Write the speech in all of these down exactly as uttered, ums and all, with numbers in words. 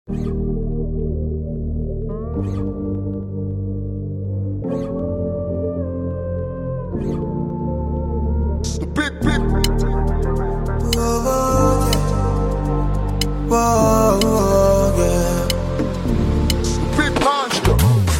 Big, big. Whoa, yeah. Whoa, whoa, yeah. Big monster.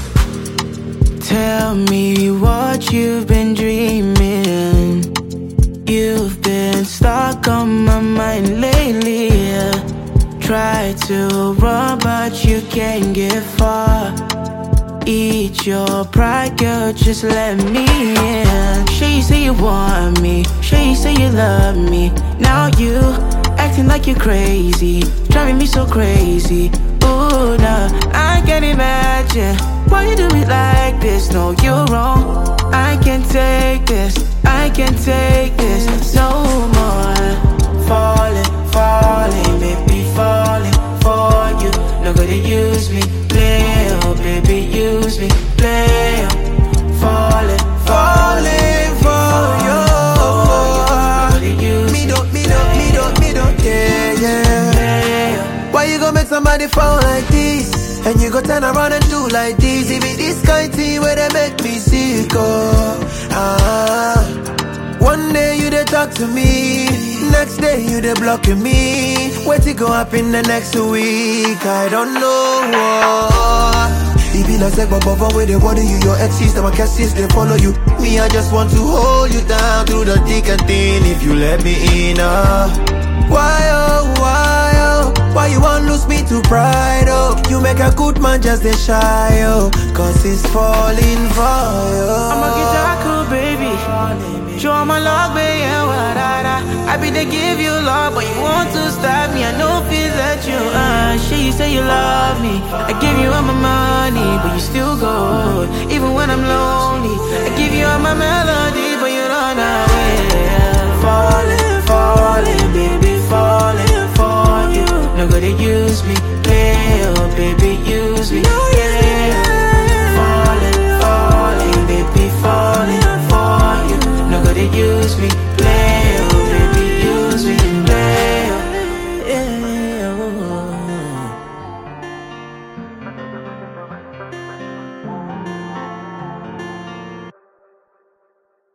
Tell me what you've been dreaming. You've been stuck on my mind lately, yeah. Try to run but you can't get far. Eat your pride, girl, just let me in. Sure you say you want me, sure you say you love me. Now you acting like you're crazy, driving me so crazy. Ooh, nah, I can't imagine why you do it like this. No, you're wrong, I can't take this, I can't take this no more. Falling, falling, baby, falling for you. Not gonna use me, play, oh baby, use me, play, oh. Falling, Falling for you. Me don't, me don't, me don't, me don't, yeah, yeah. Why you gonna make somebody fall like this? And you go turn around and do like this? If it this kind thing where they make me sick, oh, ah. One day you dey talk to me, next day you dey blocking me. What it go happen the next week? I don't know. It be like but but where they bother you, your exes, them my casses, they follow you. Me, I just want to hold you down through the thick and thin. If you let me in, uh. Why oh, why oh, why you want lose me to pride, oh? You make a good man just a shy, oh. Cause it's falling for you. I'm a guitar cool, baby. Show my love, baby, yeah, what I I be to give you love, but you want to stop me. I know feel that you, uh, shit, you say you love me. I give you all my money, but you still go. Even when I'm lonely, I give you all my melody, but you run away.